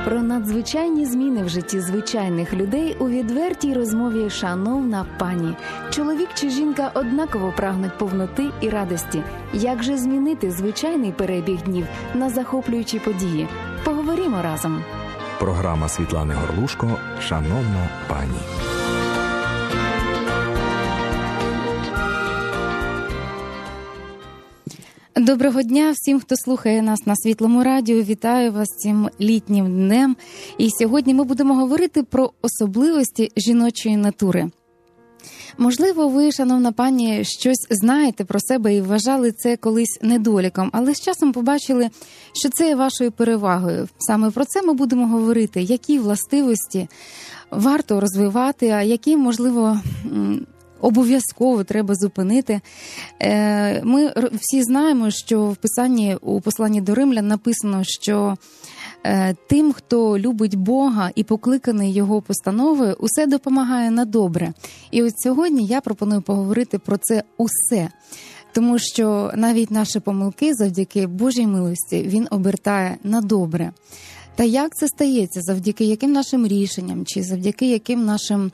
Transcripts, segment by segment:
Про надзвичайні зміни в житті звичайних людей у відвертій розмові «Шановна пані». Чоловік чи жінка однаково прагнуть повноти і радості. Як же змінити звичайний перебіг днів на захоплюючі події? Поговоримо разом. Програма Світлани Горлушко «Шановна пані». Доброго дня всім, хто слухає нас на Світлому радіо. Вітаю вас цим літнім днем. І сьогодні ми будемо говорити про особливості жіночої натури. Можливо, ви, шановна пані, щось знаєте про себе і вважали це колись недоліком, але з часом побачили, що це є вашою перевагою. Саме про це ми будемо говорити, які властивості варто розвивати, а які, можливо, обов'язково треба зупинити. Ми всі знаємо, що у посланні до Римлян написано, що тим, хто любить Бога і покликаний Його постановою, усе допомагає на добре. І от сьогодні я пропоную поговорити про це усе. Тому що навіть наші помилки завдяки Божій милості Він обертає на добре. Та як це стається? Завдяки яким нашим рішенням чи завдяки яким нашим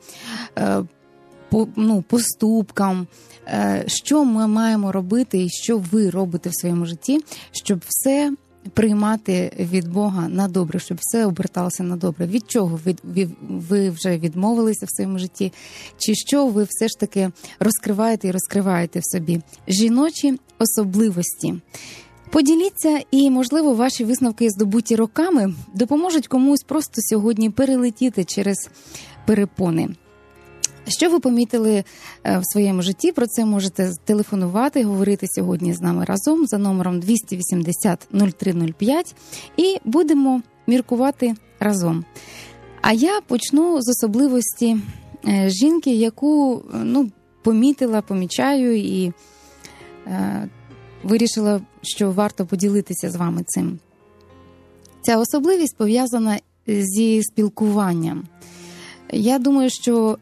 поступкам, що ми маємо робити і що ви робите в своєму житті, щоб все приймати від Бога на добре, щоб все оберталося на добре. Від чого ви вже відмовилися в своєму житті? Чи що ви все ж таки розкриваєте в собі? Жіночі особливості. Поділіться, і, можливо, ваші висновки, здобуті роками, допоможуть комусь просто сьогодні перелетіти через перепони. Що ви помітили в своєму житті? Про це можете телефонувати, говорити сьогодні з нами разом за номером 280 0305 і будемо міркувати разом. А я почну з особливості жінки, яку помічаю і вирішила, що варто поділитися з вами цим. Ця особливість пов'язана зі спілкуванням. Я думаю, що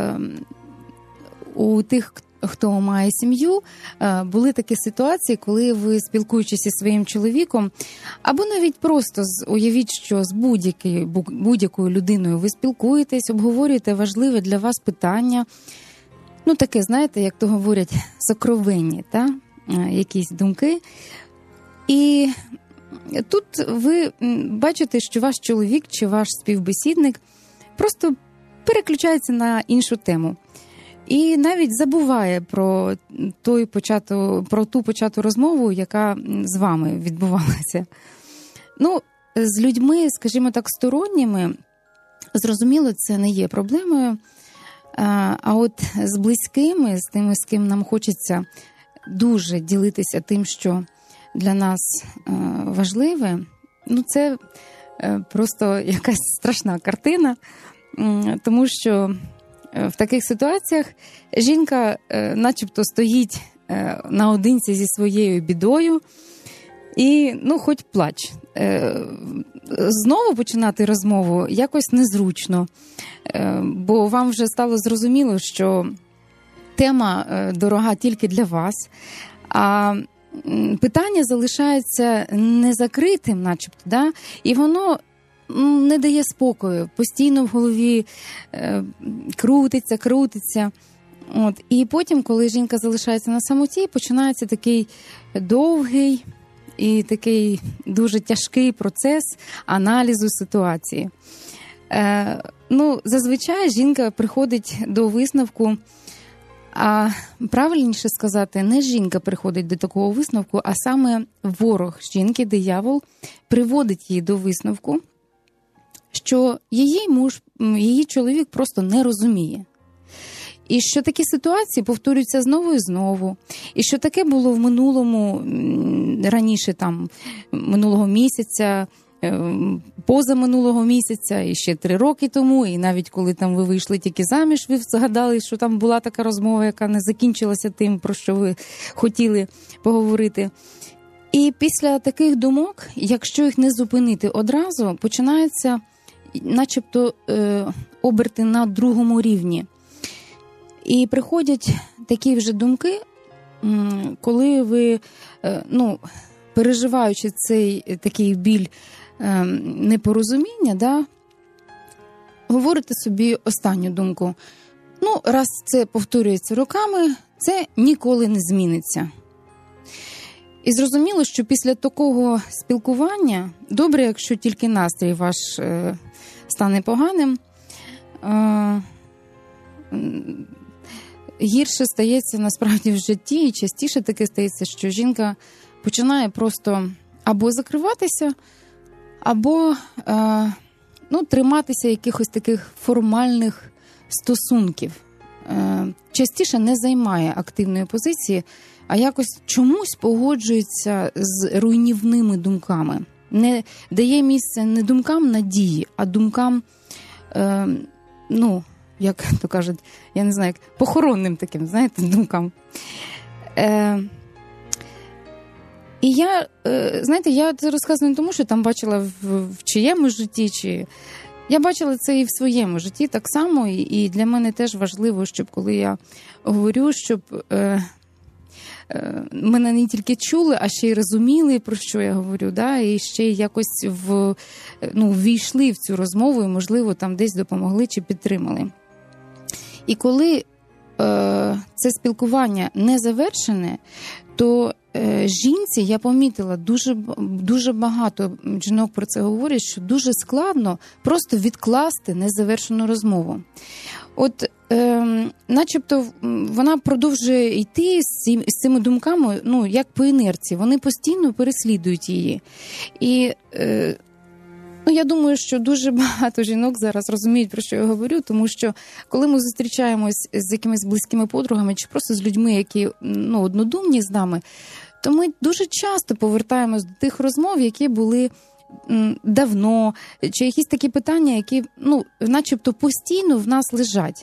у тих, хто має сім'ю, були такі ситуації, коли ви, спілкуючись зі своїм чоловіком, або навіть просто уявіть, що з будь-якою людиною ви спілкуєтесь, обговорюєте важливе для вас питання, таке, знаєте, як то говорять, сокровенні, якісь думки. І тут ви бачите, що ваш чоловік чи ваш співбесідник просто переключається на іншу тему. І навіть забуває про ту почату розмову, яка з вами відбувалася. З людьми, скажімо так, сторонніми, зрозуміло, це не є проблемою. А от з близькими, з тими, з ким нам хочеться дуже ділитися тим, що для нас важливе, це просто якась страшна картина. Тому що в таких ситуаціях жінка начебто стоїть наодинці зі своєю бідою і, хоч плач. Знову починати розмову якось незручно, бо вам вже стало зрозуміло, що тема дорога тільки для вас, а питання залишається незакритим начебто, і воно не дає спокою, постійно в голові крутиться. І потім, коли жінка залишається на самоті, починається такий довгий і такий дуже тяжкий процес аналізу ситуації. Зазвичай жінка приходить до висновку, а правильніше сказати, не жінка приходить до такого висновку, а саме ворог жінки, диявол, приводить її до висновку, що її чоловік просто не розуміє. І що такі ситуації повторюються знову і знову. І що таке було в минулому, раніше минулого місяця, позаминулого місяця, і ще 3 роки тому, і навіть коли ви вийшли тільки заміж, ви згадали, що там була така розмова, яка не закінчилася тим, про що ви хотіли поговорити. І після таких думок, якщо їх не зупинити одразу, починаються начебто оберти на другому рівні. І приходять такі вже думки, коли ви, переживаючи цей такий біль непорозуміння, да, говорите собі останню думку. Раз це повторюється роками, це ніколи не зміниться. І зрозуміло, що після такого спілкування, добре, якщо тільки настрій ваш стане поганим, гірше стається насправді в житті, і частіше таке стається, що жінка починає просто або закриватися, або триматися якихось таких формальних стосунків. Частіше не займає активної позиції, а якось чомусь погоджується з руйнівними думками. Не дає місце не думкам надії, а думкам, як то кажуть, я не знаю, як похоронним таким, знаєте, думкам. І я це розказую не тому, що там бачила в чиєму житті, чи... Я бачила це і в своєму житті так само, і для мене теж важливо, щоб коли я говорю, щоб мене не тільки чули, а ще й розуміли, про що я говорю, да? І ще й якось ввійшли в цю розмову і, можливо, там десь допомогли чи підтримали. І коли це спілкування не завершене, то жінці, я помітила, дуже багато жінок про це говорять, що дуже складно просто відкласти незавершену розмову. От, начебто, вона продовжує йти з цими думками, як по інерції. Вони постійно переслідують її. І я думаю, що дуже багато жінок зараз розуміють, про що я говорю, тому що коли ми зустрічаємось з якимись близькими подругами чи просто з людьми, які однодумні з нами, то ми дуже часто повертаємось до тих розмов, які були давно, чи якісь такі питання, які, начебто постійно в нас лежать.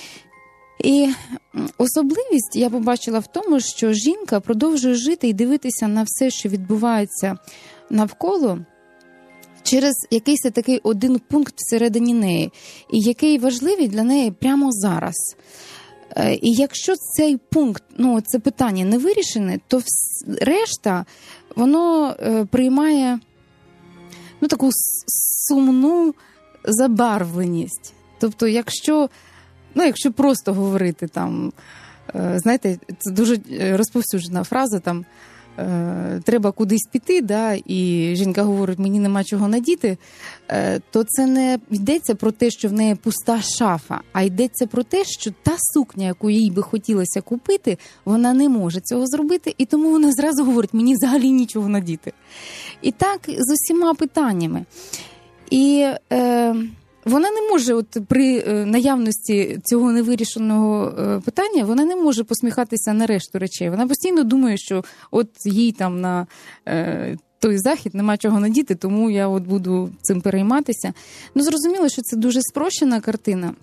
І особливість я побачила в тому, що жінка продовжує жити і дивитися на все, що відбувається навколо, через якийсь такий один пункт всередині неї, і який важливий для неї прямо зараз. І якщо цей пункт, це питання не вирішене, то решта, воно приймає таку сумну забарвленість. Тобто, якщо просто говорити там, знаєте, це дуже розповсюджена фраза там, треба кудись піти, да, і жінка говорить, мені нема чого надіти, то це не йдеться про те, що в неї пуста шафа, а йдеться про те, що та сукня, яку їй би хотілося купити, вона не може цього зробити, і тому вона зразу говорить, мені взагалі нічого надіти. І так з усіма питаннями. І вона не може, при наявності цього невирішеного питання, вона не може посміхатися на решту речей. Вона постійно думає, що їй там на той захід нема чого надіти, тому я буду цим перейматися. Зрозуміло, що це дуже спрощена картина.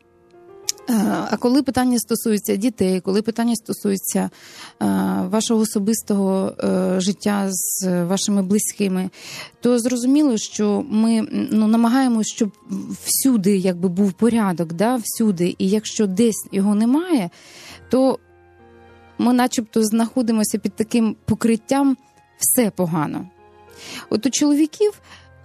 А коли питання стосується дітей, коли питання стосується вашого особистого життя з вашими близькими, то зрозуміло, що ми намагаємося, щоб всюди був порядок, да, всюди. І якщо десь його немає, то ми начебто знаходимося під таким покриттям «все погано». От у чоловіків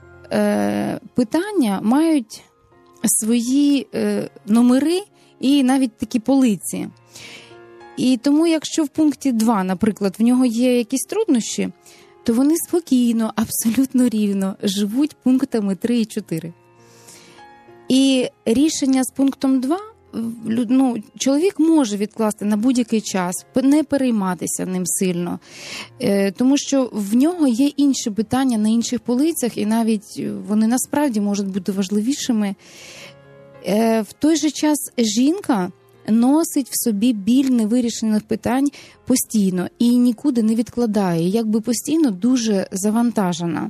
питання мають свої номери, і навіть такі полиці. І тому, якщо в пункті 2, наприклад, в нього є якісь труднощі, то вони спокійно, абсолютно рівно живуть пунктами 3 і 4. І рішення з пунктом 2 чоловік може відкласти на будь-який час, не перейматися ним сильно, тому що в нього є інші питання на інших полицях, і навіть вони насправді можуть бути важливішими. В той же час жінка носить в собі біль невирішених питань постійно і нікуди не відкладає, постійно дуже завантажена.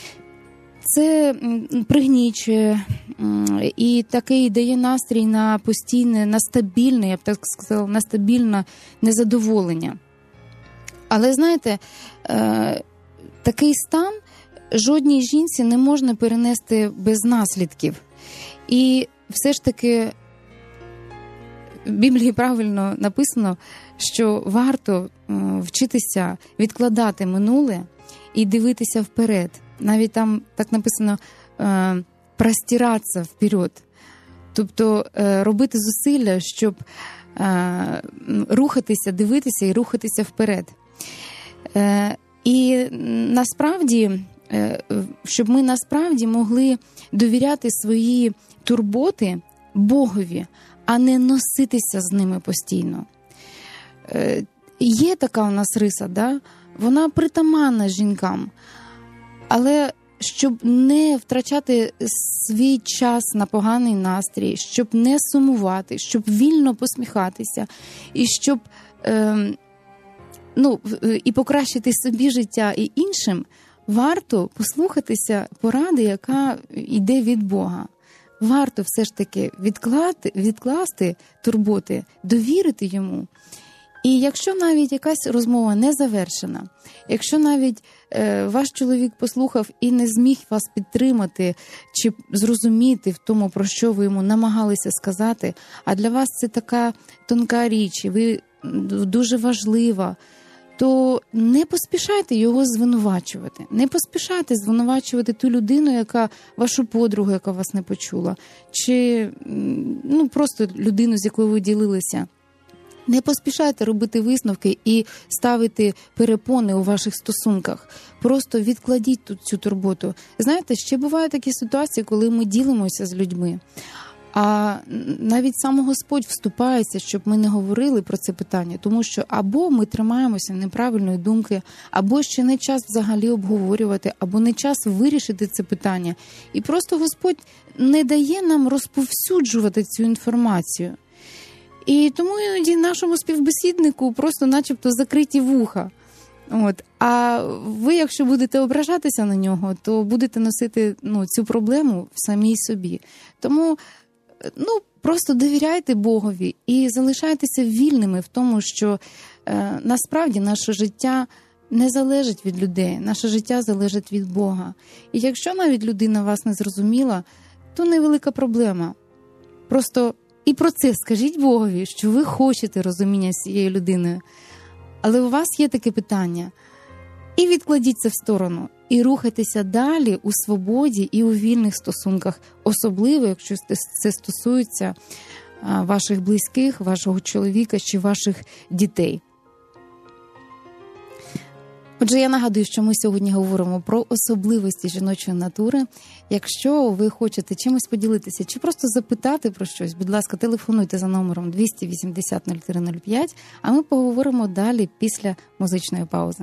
Це пригнічує і такий дає настрій на постійне, на стабільне, я б так сказала, на стабільне незадоволення. Але, знаєте, такий стан жодній жінці не можна перенести без наслідків. І все ж таки в Біблії правильно написано, що варто вчитися відкладати минуле і дивитися вперед. навіть там так написано «простиратися вперед». Тобто робити зусилля, щоб рухатися, дивитися і рухатися вперед. І насправді, щоб ми насправді могли довіряти свої турботи Богові, а не носитися з ними постійно. Є така у нас риса, да? Вона притаманна жінкам, але щоб не втрачати свій час на поганий настрій, щоб не сумувати, щоб вільно посміхатися і щоб і покращити собі життя і іншим, варто послухатися поради, яка йде від Бога. Варто все ж таки відкласти турботи, довірити йому. І якщо навіть якась розмова не завершена, якщо навіть ваш чоловік послухав і не зміг вас підтримати чи зрозуміти в тому, про що ви йому намагалися сказати, а для вас це така тонка річ, і ви дуже важлива, то не поспішайте його звинувачувати. Не поспішайте звинувачувати ту людину, яка вашу подругу, яка вас не почула, чи просто людину, з якою ви ділилися. Не поспішайте робити висновки і ставити перепони у ваших стосунках. Просто відкладіть тут цю турботу. Знаєте, ще бувають такі ситуації, коли ми ділимося з людьми. А навіть сам Господь вступається, щоб ми не говорили про це питання, тому що або ми тримаємося неправильної думки, або ще не час взагалі обговорювати, або не час вирішити це питання. І просто Господь не дає нам розповсюджувати цю інформацію. І тому іноді нашому співбесіднику просто начебто закриті вуха. А ви, якщо будете ображатися на нього, то будете носити цю проблему в самій собі. Тому просто довіряйте Богові і залишайтеся вільними в тому, що насправді наше життя не залежить від людей, наше життя залежить від Бога. І якщо навіть людина вас не зрозуміла, то невелика проблема. Просто і про це скажіть Богові, що ви хочете розуміння з цією людиною. Але у вас є таке питання. І відкладіть це в сторону. І рухайтеся далі у свободі і у вільних стосунках. Особливо, якщо це стосується ваших близьких, вашого чоловіка чи ваших дітей. Отже, я нагадую, що ми сьогодні говоримо про особливості жіночої натури. Якщо ви хочете чимось поділитися чи просто запитати про щось, будь ласка, телефонуйте за номером 280 0305, а ми поговоримо далі після музичної паузи.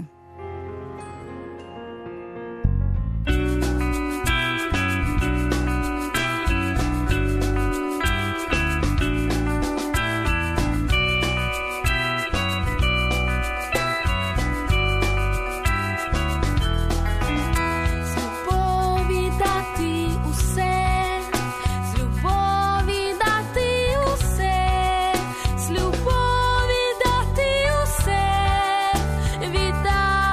Віддати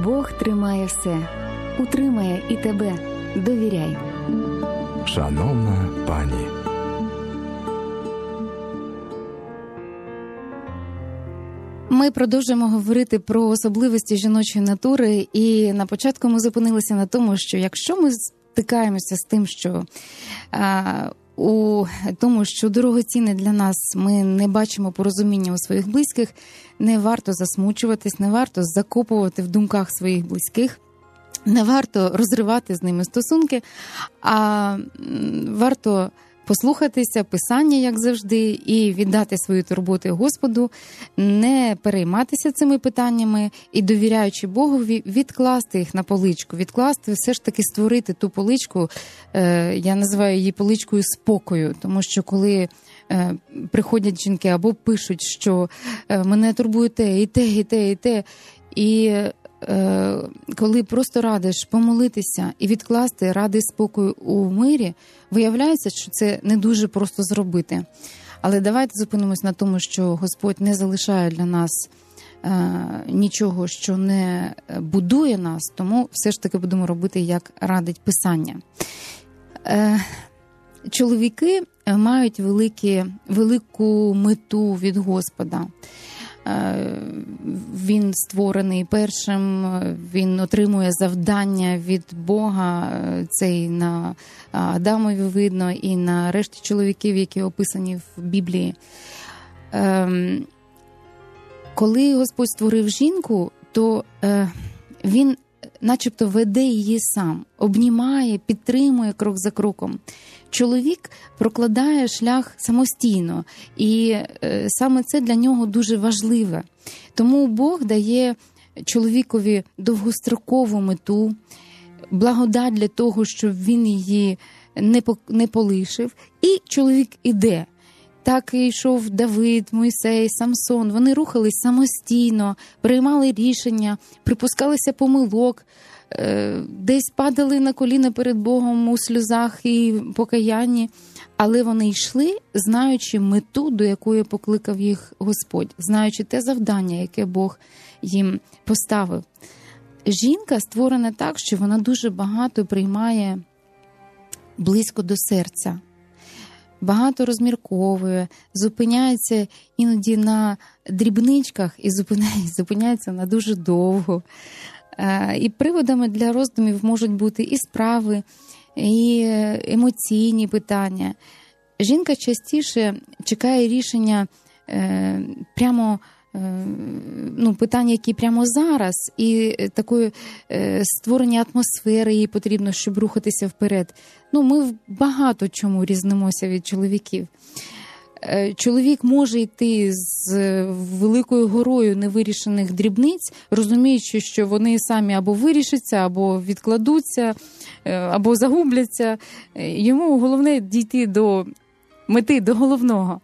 Бог тримає все, утримає і тебе. Довіряй. Шановна пані. Ми продовжуємо говорити про особливості жіночої натури, і на початку ми зупинилися на тому, що якщо ми стикаємося з тим, що у тому, що дорогоцінне для нас, ми не бачимо порозуміння у своїх близьких, не варто засмучуватись, не варто закопувати в думках своїх близьких, не варто розривати з ними стосунки, а варто послухатися Писання, як завжди, і віддати свої турботи Господу, не перейматися цими питаннями і, довіряючи Богові, відкласти їх на поличку, відкласти, все ж таки створити ту поличку, я називаю її поличкою спокою, тому що коли приходять жінки або пишуть, що мене турбує те, і те, і те, і те, і коли просто радиш помолитися і відкласти ради спокою у мирі, виявляється, що це не дуже просто зробити. Але давайте зупинимось на тому, що Господь не залишає для нас нічого, що не будує нас, тому все ж таки будемо робити, як радить Писання. Чоловіки мають велику мету від Господа. Він створений першим, він отримує завдання від Бога, це і на Адамові видно, і на решті чоловіків, які описані в Біблії. Коли Господь створив жінку, то він начебто веде її сам, обнімає, підтримує крок за кроком. Чоловік прокладає шлях самостійно, і саме це для нього дуже важливе. Тому Бог дає чоловікові довгострокову мету, благодать для того, щоб він її не полишив, і чоловік іде. Так і йшов Давид, Мойсей, Самсон. Вони рухались самостійно, приймали рішення, припускалися помилок, десь падали на коліна перед Богом у сльозах і покаянні. Але вони йшли, знаючи мету, до якої покликав їх Господь, знаючи те завдання, яке Бог їм поставив. Жінка створена так, що вона дуже багато приймає близько до серця. Багато розмірковує, зупиняється іноді на дрібничках і зупиняється на дуже довго. І приводами для роздумів можуть бути і справи, і емоційні питання. Жінка частіше чекає рішення прямо, питання, які прямо зараз, і такої створення атмосфери їй потрібно, щоб рухатися вперед. Ми багато чому різнимося від чоловіків. Чоловік може йти з великою горою невирішених дрібниць, розуміючи, що вони самі або вирішаться, або відкладуться, або загубляться. Йому головне дійти до мети, до головного.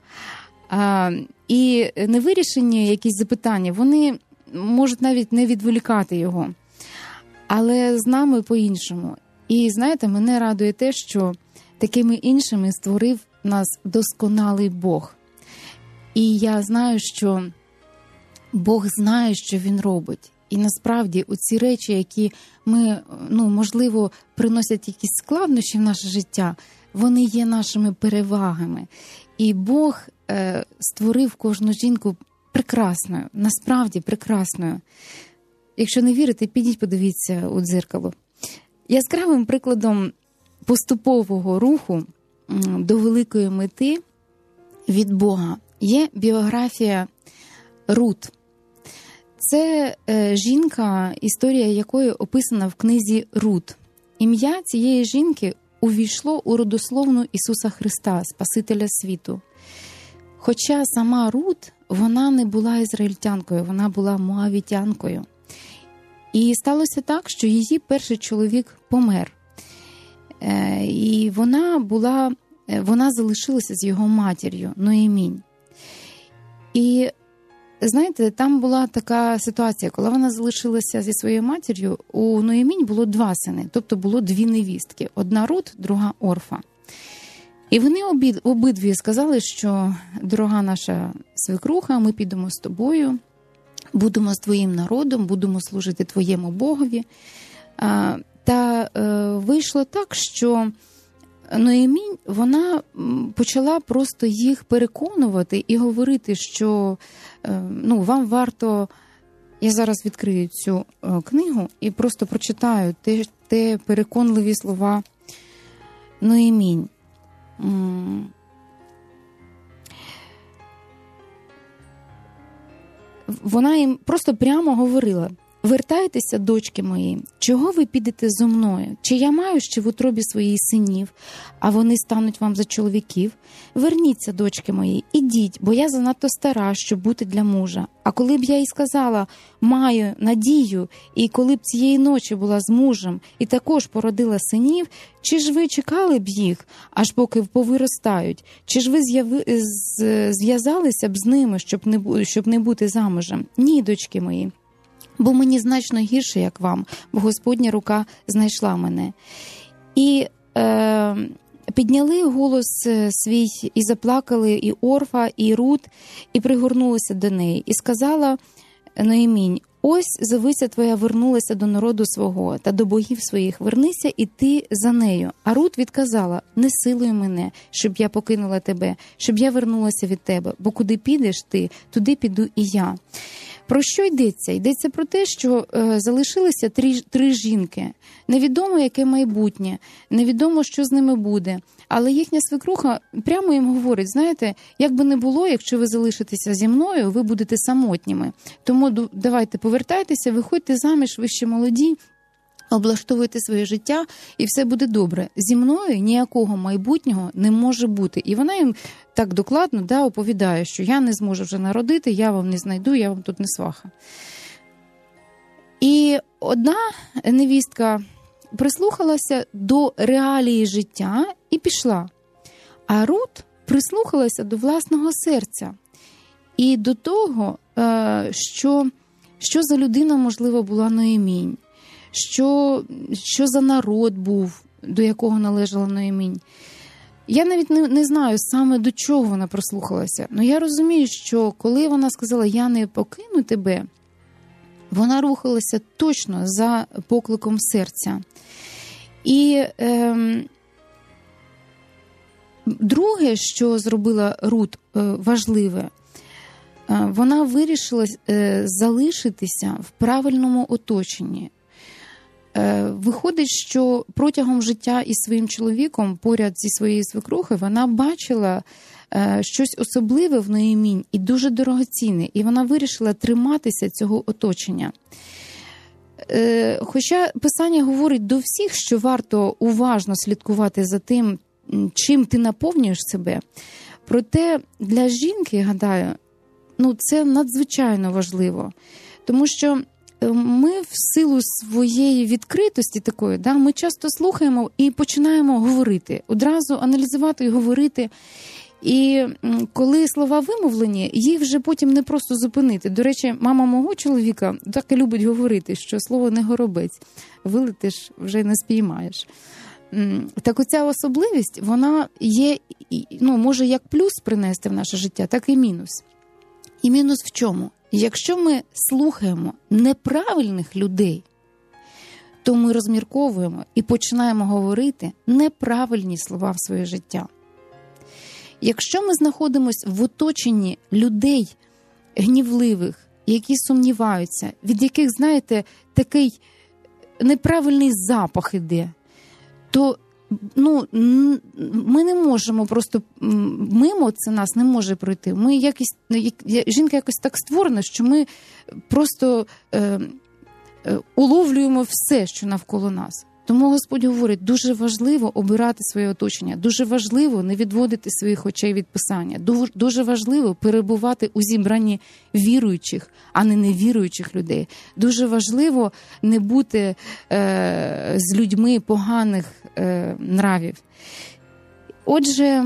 І невирішені якісь запитання, вони можуть навіть не відволікати його. Але з нами по-іншому. І, знаєте, мене радує те, що такими іншими створив нас досконалий Бог. І я знаю, що Бог знає, що Він робить. І насправді оці речі, які ми, можливо, приносять якісь складнощі в наше життя, вони є нашими перевагами. І Бог створив кожну жінку прекрасною, насправді прекрасною. Якщо не вірите, підіть подивіться у дзеркало. Яскравим прикладом поступового руху до великої мети від Бога є біографія Рут. Це жінка, історія якої описана в книзі Рут. Ім'я цієї жінки увійшло у родословну Ісуса Христа, Спасителя світу. Хоча сама Рут, вона не була ізраїльтянкою, вона була моавітянкою. І сталося так, що її перший чоловік помер. І вона залишилася з його матір'ю, Ноємінь. І, знаєте, там була така ситуація, коли вона залишилася зі своєю матір'ю, у Ноємінь було 2 сини, тобто було 2 невістки. Одна Рут, друга Орфа. І вони обидві сказали, що дорога наша свекруха, ми підемо з тобою будемо з твоїм народом, будемо служити твоєму Богові. Та вийшло так, що Ноемінь, вона почала просто їх переконувати і говорити, що вам варто, я зараз відкрию цю книгу і просто прочитаю те переконливі слова Ноемінь. Вона їм просто прямо говорила: «Вертайтеся, дочки мої, чого ви підете зо мною? Чи я маю ще в утробі своїх синів, а вони стануть вам за чоловіків? Верніться, дочки мої, ідіть, бо я занадто стара, щоб бути для мужа. А коли б я і сказала, маю надію, і коли б цієї ночі була з мужем, і також породила синів, чи ж ви чекали б їх, аж поки повиростають? Чи ж ви зв'язалися б з ними, щоб не бути замужем? Ні, дочки мої. Бо мені значно гірше, як вам, бо Господня рука знайшла мене». І підняли голос свій, і заплакали і Орфа, і Рут, і пригорнулися до неї. І сказала Ноемінь: «Ось завися твоя вернулася до народу свого та до богів своїх, вернися і ти за нею». А Рут відказала: «Не силуй мене, щоб я покинула тебе, щоб я вернулася від тебе, бо куди підеш ти, туди піду і я». Про що йдеться? Йдеться про те, що залишилися три жінки. Невідомо, яке майбутнє, невідомо, що з ними буде. Але їхня свекруха прямо їм говорить: знаєте, як би не було, якщо ви залишитеся зі мною, ви будете самотніми. Тому давайте повертайтеся, виходьте заміж, ви ще молоді, облаштовуйте своє життя, і все буде добре. Зі мною ніякого майбутнього не може бути. І вона їм так докладно оповідає, що я не зможу вже народити, я вам не знайду, я вам тут не сваха. І одна невістка прислухалася до реалії життя і пішла. А Рут прислухалася до власного серця і до того, що за людина, можливо, була Ноемінь, що за народ був, до якого належала Ноемінь. Я навіть не знаю саме до чого вона прислухалася, але я розумію, що коли вона сказала «я не покину тебе», вона рухалася точно за покликом серця. І друге, що зробила Рут важливе, вона вирішила залишитися в правильному оточенні. Виходить, що протягом життя із своїм чоловіком, поряд зі своєю свекрухою, вона бачила щось особливе в Ноемінь і дуже дорогоцінне, і вона вирішила триматися цього оточення. Хоча Писання говорить до всіх, що варто уважно слідкувати за тим, чим ти наповнюєш себе, проте для жінки, гадаю, це надзвичайно важливо, тому що ми в силу своєї відкритості такої, ми часто слухаємо і починаємо говорити, одразу аналізувати і говорити. І коли слова вимовлені, їх вже потім не просто зупинити. До речі, мама мого чоловіка так і любить говорити, що слово не горобець, вилетиш, вже не спіймаєш. Так оця особливість, вона є, може як плюс принести в наше життя, так і мінус. І мінус в чому? Якщо ми слухаємо неправильних людей, то ми розмірковуємо і починаємо говорити неправильні слова в своє життя. Якщо ми знаходимося в оточенні людей гнівливих, які сумніваються, від яких, знаєте, такий неправильний запах іде, то ми не можемо просто мимо, це нас не може пройти. Жінка якось так створена, що ми просто уловлюємо все, що навколо нас. Тому Господь говорить, дуже важливо обирати своє оточення, дуже важливо не відводити своїх очей від Писання, дуже важливо перебувати у зібранні віруючих, а не невіруючих людей. Дуже важливо не бути з людьми поганих нравів. Отже,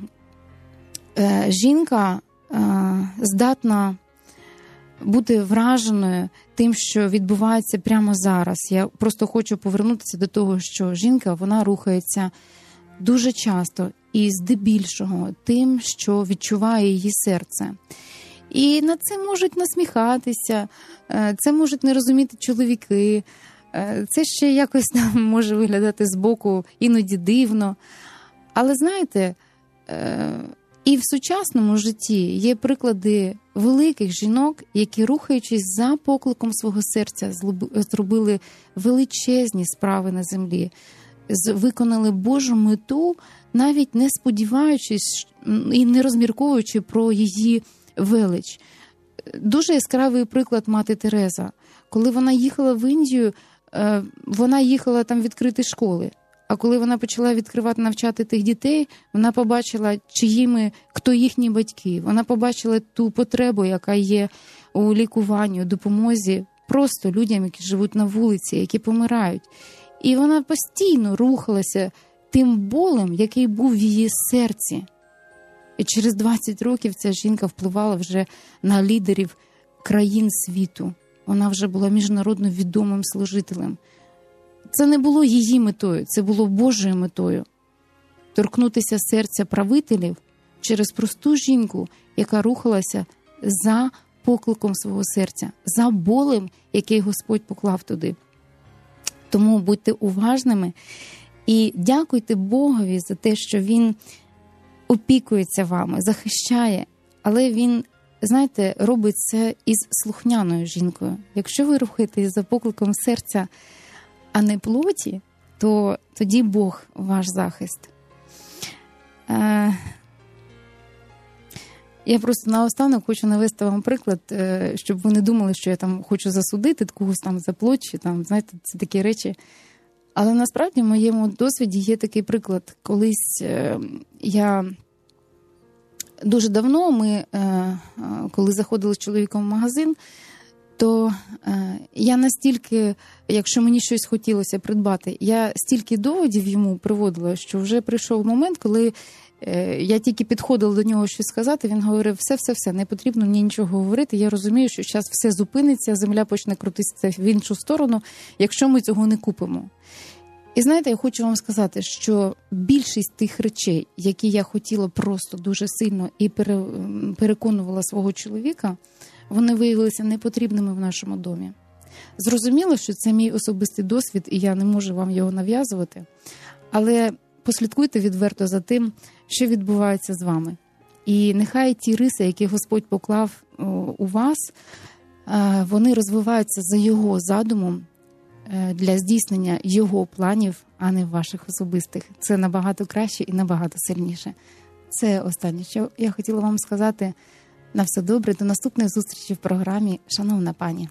жінка здатна бути враженою тим, що відбувається прямо зараз. Я просто хочу повернутися до того, що жінка, вона рухається дуже часто і здебільшого тим, що відчуває її серце. І над цим можуть насміхатися, це можуть не розуміти чоловіки, це ще якось там може виглядати збоку іноді дивно. Але знаєте, і в сучасному житті є приклади великих жінок, які, рухаючись за покликом свого серця, зробили величезні справи на землі, виконали Божу мету, навіть не сподіваючись і не розмірковуючи про її велич. Дуже яскравий приклад мати Тереза. Коли вона їхала в Індію, вона їхала там відкрити школи. А коли вона почала навчати тих дітей, вона побачила, хто їхні батьки. Вона побачила ту потребу, яка є у лікуванні, у допомозі просто людям, які живуть на вулиці, які помирають. І вона постійно рухалася тим болем, який був в її серці. І через 20 років ця жінка впливала вже на лідерів країн світу. Вона вже була міжнародно відомим служителем. Це не було її метою, це було Божою метою. Торкнутися серця правителів через просту жінку, яка рухалася за покликом свого серця, за болем, який Господь поклав туди. Тому будьте уважними і дякуйте Богові за те, що Він опікується вами, захищає, але Він, знаєте, робить це із слухняною жінкою. Якщо ви рухаєтесь за покликом серця, а не плоті, то тоді Бог ваш захист. Я просто наостанок хочу навести вам приклад, щоб ви не думали, що я там хочу засудити когось там за плоть, чи там, знаєте, це такі речі. Але насправді в моєму досвіді є такий приклад. Колись я дуже давно, ми, коли заходили з чоловіком в магазин, то я настільки, якщо мені щось хотілося придбати, я стільки доводів йому приводила, що вже прийшов момент, коли я тільки підходила до нього щось сказати, він говорив, все, не потрібно мені нічого говорити, я розумію, що зараз все зупиниться, земля почне крутитися в іншу сторону, якщо ми цього не купимо. І знаєте, я хочу вам сказати, що більшість тих речей, які я хотіла просто дуже сильно і переконувала свого чоловіка, вони виявилися непотрібними в нашому домі. Зрозуміло, що це мій особистий досвід, і я не можу вам його нав'язувати, але послідкуйте відверто за тим, що відбувається з вами. І нехай ті риси, які Господь поклав у вас, вони розвиваються за Його задумом для здійснення Його планів, а не ваших особистих. Це набагато краще і набагато сильніше. Це останнє, що я хотіла вам сказати. На все добре, до наступної зустрічі в програмі «Шановна пані».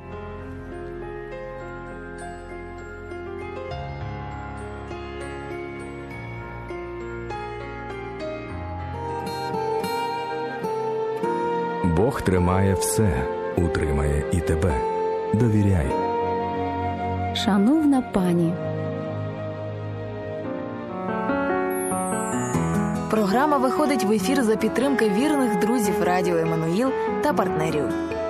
Бог тримає все, утримає і тебе. Довіряй. Шановна пані. Програма виходить в ефір за підтримки вірних друзів Радіо Еммануїл та партнерів.